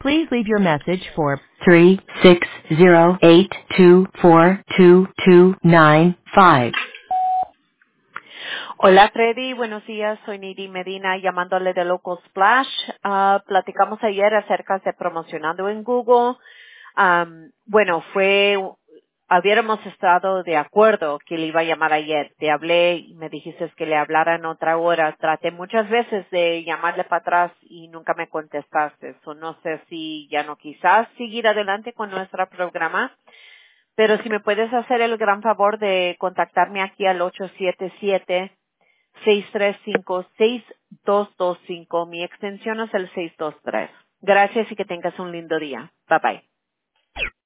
Please leave your message for 36082422295. Hola Freddy, buenos días, soy Nidi Medina llamándole de Local Splash. Platicamos ayer acerca de promocionando en Google. Habíamos estado de acuerdo que le iba a llamar ayer. Te hablé y me dijiste que le hablara en otra hora. Traté muchas veces de llamarle para atrás y nunca me contestaste. No sé si ya no quizás seguir adelante con nuestro programa. Pero si me puedes hacer el gran favor de contactarme aquí al 877-635-6225. Mi extensión es el 623. Gracias y que tengas un lindo día. Bye bye.